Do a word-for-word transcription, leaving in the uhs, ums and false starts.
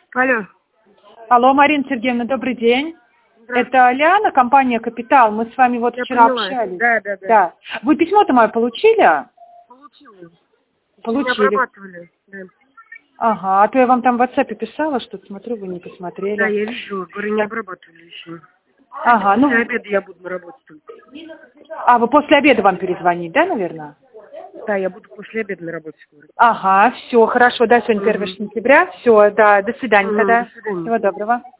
Алло. Алло, Марина Сергеевна, добрый день. Это Лиана, компания «Капитал». Мы с вами вот Я вчера поняла. общались. Да, да, да. Да. Вы письмо-то мое получили? Получила. Получили. Не обрабатывали. Да. Ага, а то я вам там в WhatsApp писала, что-то смотрю, вы не посмотрели. Да, я вижу, говорю, не обрабатывали еще. Ага, ну... После обеда я буду на работе только. А, вы после обеда вам перезвонить, да, наверное? Да, я буду после обеда на работе скоро. Ага, все, хорошо, да, сегодня первое Угу. сентября. Все, да, до свидания Угу, тогда. до свидания. Всего доброго.